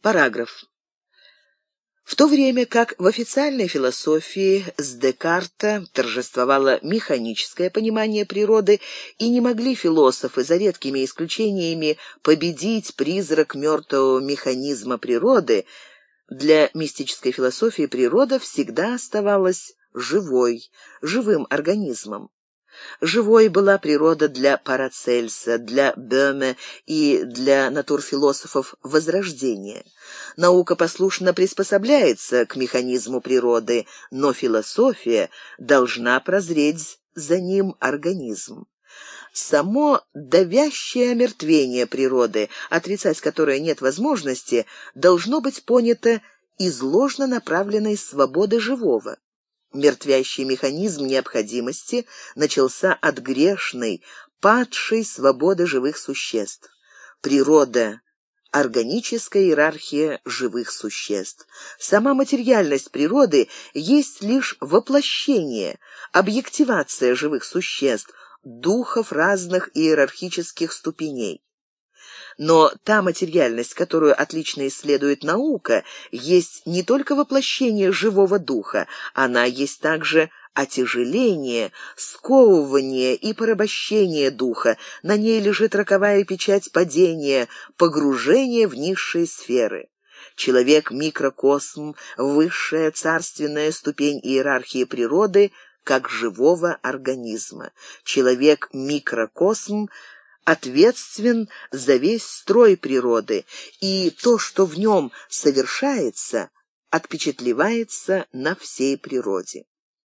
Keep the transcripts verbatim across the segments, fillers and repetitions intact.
Параграф. В то время как в официальной философии с Декарта торжествовало механическое понимание природы, и не могли философы, за редкими исключениями, победить призрак мертвого механизма природы, для мистической философии природа всегда оставалась живой, живым организмом. Живой была природа для Парацельса, для Бöhme и для натурфилософов Возрождения. Наука послушно приспособляется к механизму природы, но философия должна прозреть за ним организм. Само давящее омертвение природы, отрицать которое нет возможности, должно быть понято из ложно направленной свободы живого. Мертвящий механизм необходимости начался от грешной, падшей свободы живых существ. Природа — органическая иерархия живых существ. Сама материальность природы есть лишь воплощение, объективация живых существ, духов разных иерархических ступеней. Но та материальность, которую отлично исследует наука, есть не только воплощение живого духа, она есть также отяжеление, сковывание и порабощение духа, на ней лежит роковая печать падения, погружения в низшие сферы. Человек-микрокосм, высшая царственная ступень иерархии природы, как живого организма. Человек-микрокосм ответственен за весь строй природы, и то, что в нем совершается, отпечатлевается на всей природе.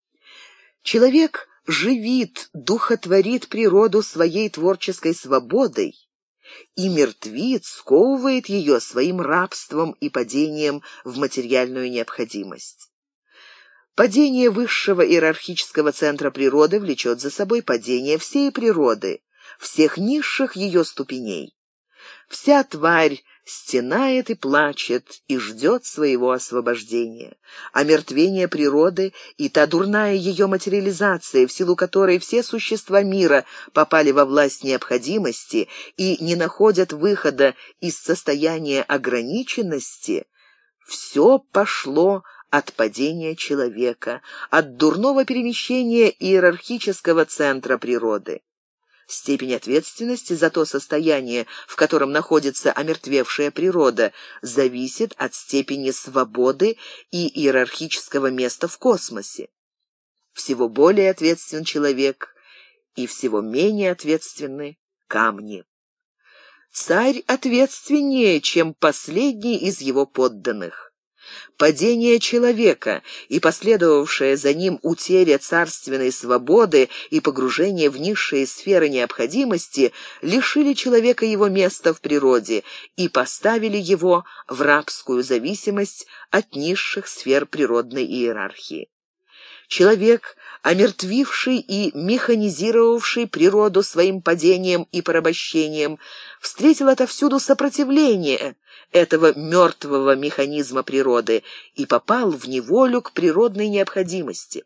Человек живит, духотворит природу своей творческой свободой, и мертвит, сковывает ее своим рабством и падением в материальную необходимость. Падение высшего иерархического центра природы влечет за собой падение всей природы, всех низших ее ступеней. Вся тварь стенает и плачет, и ждет своего освобождения. Омертвение природы и та дурная ее материализация, в силу которой все существа мира попали во власть необходимости и не находят выхода из состояния ограниченности, все пошло от падения человека, от дурного перемещения иерархического центра природы. Степень ответственности за то состояние, в котором находится омертвевшая природа, зависит от степени свободы и иерархического места в космосе. Всего более ответственен человек, и всего менее ответственны камни. Царь ответственнее, чем последний из его подданных. Падение человека и последовавшая за ним утеря царственной свободы и погружение в низшие сферы необходимости лишили человека его места в природе и поставили его в рабскую зависимость от низших сфер природной иерархии. Человек, омертвивший и механизировавший природу своим падением и порабощением, встретил отовсюду сопротивление этого мертвого механизма природы и попал в неволю к природной необходимости.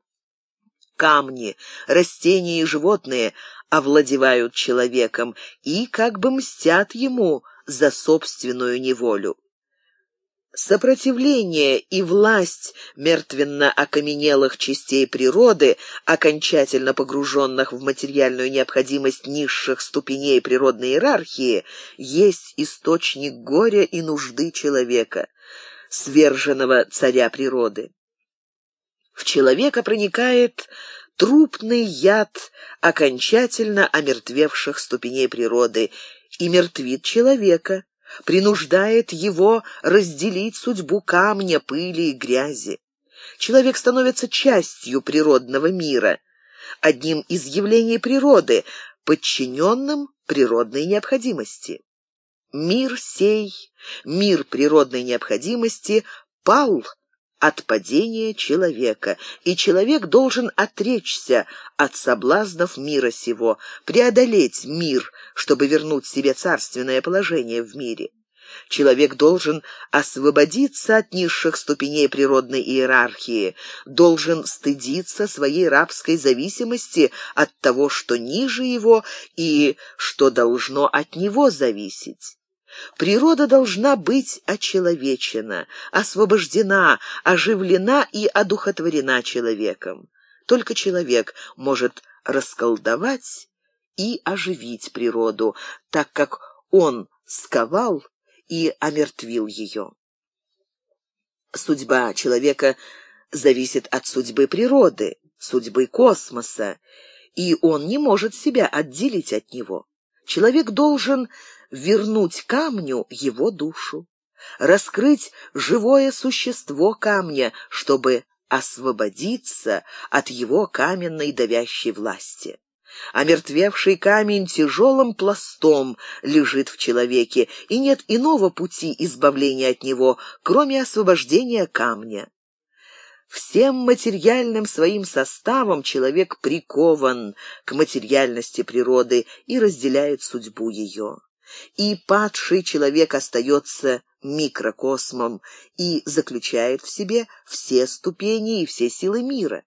Камни, растения и животные овладевают человеком и как бы мстят ему за собственную неволю. Сопротивление и власть мертвенно окаменелых частей природы, окончательно погруженных в материальную необходимость низших ступеней природной иерархии, есть источник горя и нужды человека, сверженного царя природы. В человека проникает трупный яд окончательно омертвевших ступеней природы и мертвит человека, принуждает его разделить судьбу камня, пыли и грязи. Человек становится частью природного мира, одним из явлений природы, подчиненным природной необходимости. Мир сей, мир природной необходимости, пал от падения человека, и человек должен отречься от соблазнов мира сего, преодолеть мир, чтобы вернуть себе царственное положение в мире. Человек должен освободиться от низших ступеней природной иерархии, должен стыдиться своей рабской зависимости от того, что ниже его и что должно от него зависеть. Природа должна быть очеловечена, освобождена, оживлена и одухотворена человеком. Только человек может расколдовать и оживить природу, так как он сковал и омертвил ее. Судьба человека зависит от судьбы природы, судьбы космоса, и он не может себя отделить от него. Человек должен вернуть камню его душу, раскрыть живое существо камня, чтобы освободиться от его каменной давящей власти. Омертвевший камень тяжелым пластом лежит в человеке, и нет иного пути избавления от него, кроме освобождения камня. Всем материальным своим составом человек прикован к материальности природы и разделяет судьбу ее. И падший человек остается микрокосмом и заключает в себе все ступени и все силы мира.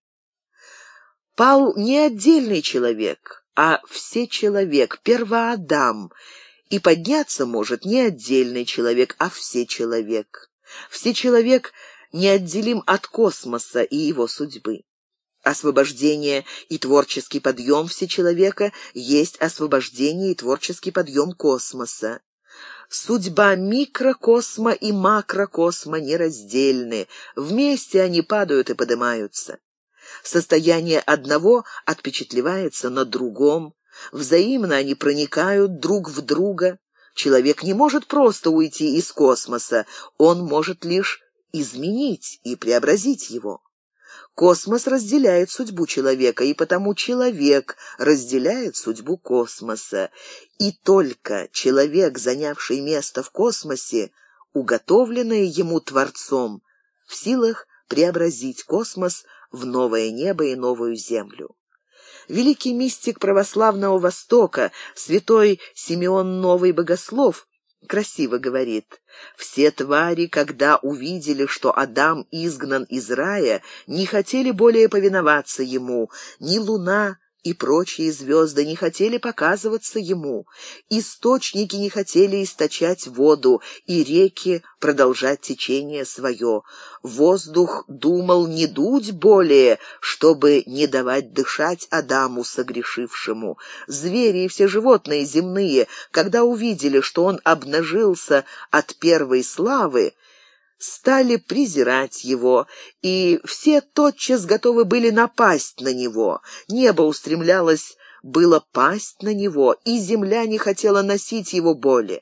Пал не отдельный человек, а всечеловек, первоадам, и подняться может не отдельный человек, а всечеловек. Всечеловек неотделим от космоса и его судьбы. Освобождение и творческий подъем всечеловека есть освобождение и творческий подъем космоса. Судьба микрокосма и макрокосма нераздельны, вместе они падают и поднимаются. Состояние одного отпечатлевается на другом, взаимно они проникают друг в друга. Человек не может просто уйти из космоса, он может лишь изменить и преобразить его. Космос разделяет судьбу человека, и потому человек разделяет судьбу космоса. И только человек, занявший место в космосе, уготовленное ему Творцом, в силах преобразить космос в новое небо и новую землю. Великий мистик православного Востока, святой Симеон Новый Богослов, красиво говорит: «Все твари, когда увидели, что Адам изгнан из рая, не хотели более повиноваться ему, ни луна и прочие звезды не хотели показываться ему, источники не хотели источать воду, и реки продолжать течение свое. Воздух думал не дуть более, чтобы не давать дышать Адаму согрешившему. Звери и все животные земные, когда увидели, что он обнажился от первой славы, стали презирать его, и все тотчас готовы были напасть на него. Небо устремлялось было пасть на него, и земля не хотела носить его боли.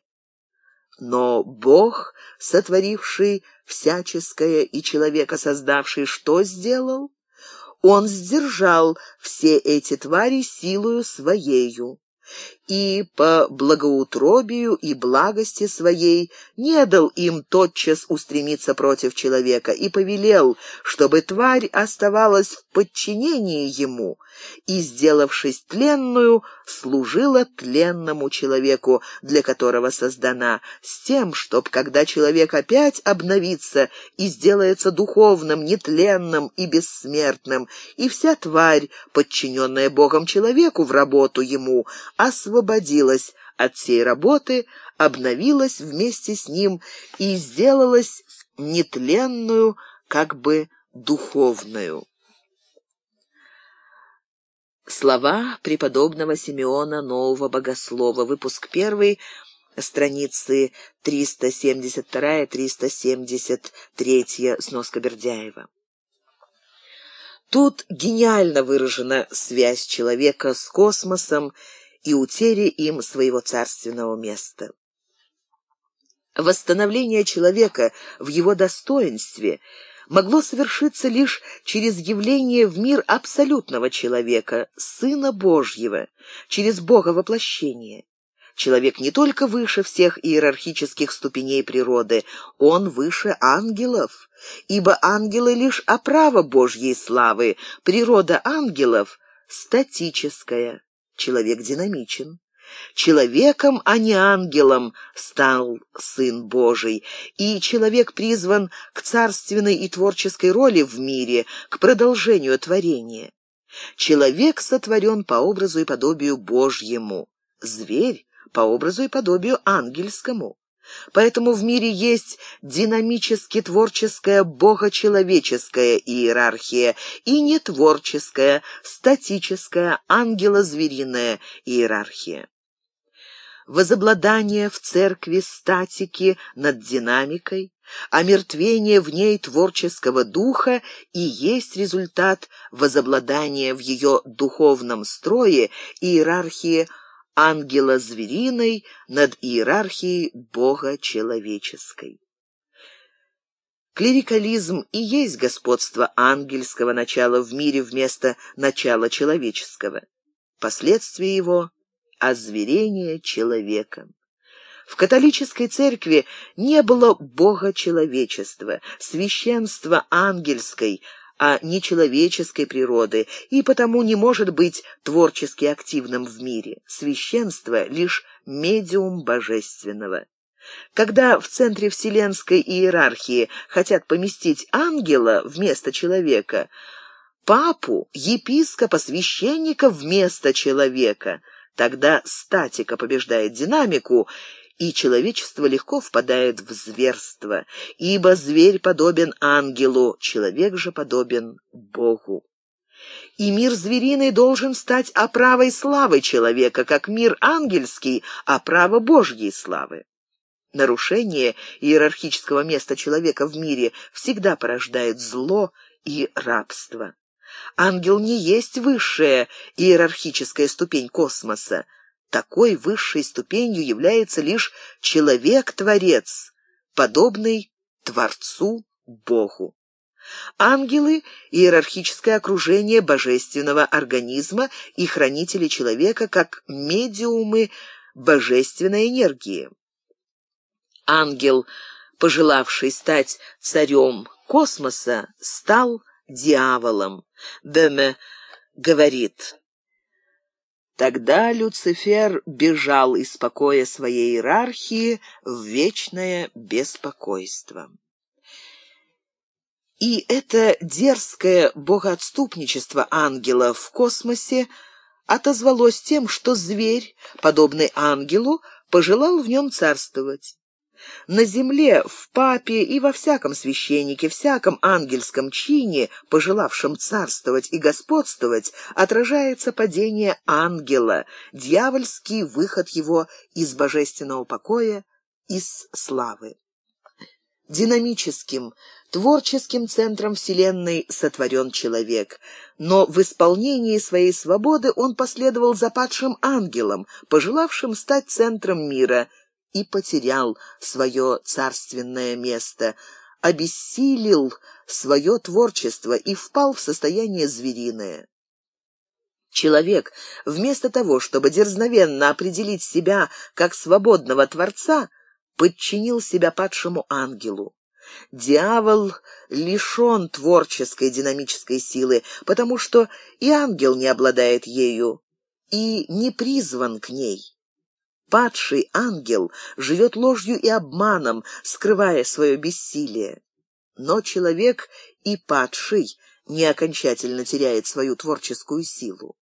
Но Бог, сотворивший всяческое и человека создавший, что сделал? Он сдержал все эти твари силою своею, и по благоутробию и благости своей не дал им тотчас устремиться против человека, и повелел, чтобы тварь оставалась в подчинении ему, и, сделавшись тленную, служила тленному человеку, для которого создана, с тем, чтоб, когда человек опять обновится и сделается духовным, нетленным и бессмертным, и вся тварь, подчиненная Богом человеку в работу ему, освободилась от всей работы, обновилась вместе с ним и сделалась нетленную, как бы духовную. Слова преподобного Симеона Нового Богослова, выпуск первый, страницы триста семьдесят два — триста семьдесят три, сноска Бердяева. Тут гениально выражена связь человека с космосом и утеря им своего царственного места. Восстановление человека в его достоинстве могло совершиться лишь через явление в мир абсолютного человека, Сына Божьего, через Бога воплощение. Человек не только выше всех иерархических ступеней природы, он выше ангелов, ибо ангелы лишь оправа Божьей славы, природа ангелов статическая, человек динамичен. Человеком, а не ангелом, стал Сын Божий, и человек призван к царственной и творческой роли в мире, к продолжению творения. Человек сотворен по образу и подобию Божьему, зверь — по образу и подобию ангельскому. Поэтому в мире есть динамически-творческая богочеловеческая иерархия и нетворческая, статическая, ангело-звериная иерархия. Возобладание в церкви статики над динамикой, омертвение в ней творческого духа и есть результат возобладания в ее духовном строе иерархии ангела-звериной над иерархией бога-человеческой. Клерикализм и есть господство ангельского начала в мире вместо начала человеческого. Последствия его — озверение человека. В католической церкви не было бога-человечества, священства ангельской, а не человеческой природы, и потому не может быть творчески активным в мире. Священство — лишь медиум божественного. Когда в центре вселенской иерархии хотят поместить ангела вместо человека, папу, епископа, священника вместо человека, тогда статика побеждает динамику, и человечество легко впадает в зверство, ибо зверь подобен ангелу, человек же подобен Богу. И мир звериный должен стать оправой славы человека, как мир ангельский — оправа Божьей славы. Нарушение иерархического места человека в мире всегда порождает зло и рабство. Ангел не есть высшая иерархическая ступень космоса. Такой высшей ступенью является лишь человек-творец, подобный Творцу Богу. Ангелы — иерархическое окружение божественного организма и хранители человека как медиумы божественной энергии. Ангел, пожелавший стать царем космоса, стал дьяволом. Бöhme говорит: тогда Люцифер бежал из покоя своей иерархии в вечное беспокойство. И это дерзкое богоотступничество ангела в космосе отозвалось тем, что зверь, подобный ангелу, пожелал в нем царствовать. На земле, в папе и во всяком священнике, всяком ангельском чине, пожелавшем царствовать и господствовать, отражается падение ангела, дьявольский выход его из божественного покоя, из славы. Динамическим, творческим центром Вселенной сотворен человек, но в исполнении своей свободы он последовал за падшим ангелом, пожелавшим стать центром мира, и потерял свое царственное место, обессилил свое творчество и впал в состояние звериное. Человек, вместо того, чтобы дерзновенно определить себя как свободного Творца, подчинил себя падшему ангелу. Дьявол лишен творческой динамической силы, потому что и ангел не обладает ею и не призван к ней. Падший ангел живет ложью и обманом, скрывая свое бессилие. Но человек и падший не окончательно теряет свою творческую силу.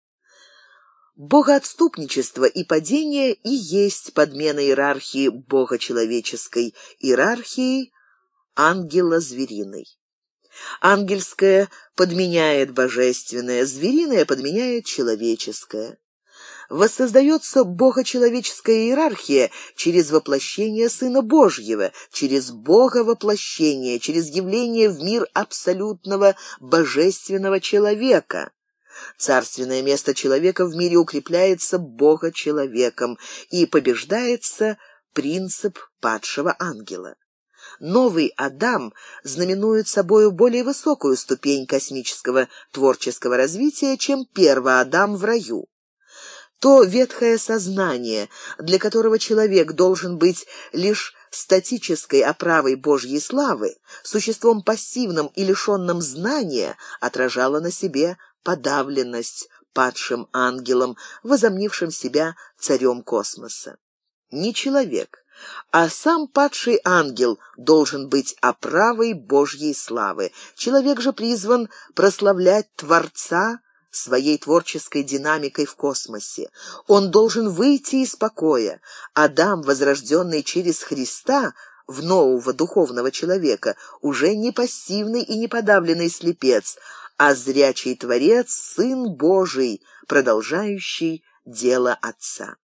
Богоотступничество и падение и есть подмена иерархии богочеловеческой, иерархии ангела-звериной. Ангельское подменяет божественное, звериное подменяет человеческое. Воссоздается богочеловеческая иерархия через воплощение Сына Божьего, через Бога-воплощение, через явление в мир абсолютного божественного человека. Царственное место человека в мире укрепляется Бога-человеком и побеждается принцип падшего ангела. Новый Адам знаменует собою более высокую ступень космического творческого развития, чем первый Адам в раю. То ветхое сознание, для которого человек должен быть лишь статической оправой Божьей славы, существом пассивным и лишенным знания, отражало на себе подавленность падшим ангелом, возомнившим себя царем космоса. Не человек, а сам падший ангел должен быть оправой Божьей славы. Человек же призван прославлять Творца своей творческой динамикой в космосе. Он должен выйти из покоя. Адам, возрожденный через Христа в нового духовного человека, уже не пассивный и не подавленный слепец, а зрячий Творец, Сын Божий, продолжающий дело Отца.